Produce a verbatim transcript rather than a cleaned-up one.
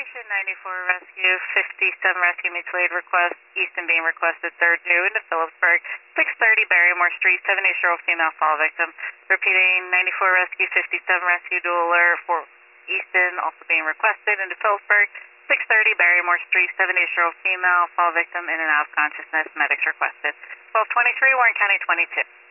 Station ninety-four Rescue, fifty-seven Rescue Mutual Aid request, Easton being requested, third due into Phillipsburg, six thirty Barrymore Street, seventy-eight-year-old female fall victim. Repeating, ninety-four Rescue, fifty-seven Rescue dual alert for Easton, also being requested into Phillipsburg, six thirty Barrymore Street, seventy-eight-year-old female fall victim in and out of consciousness, medics requested. twelve twenty-three, Warren County twenty-two.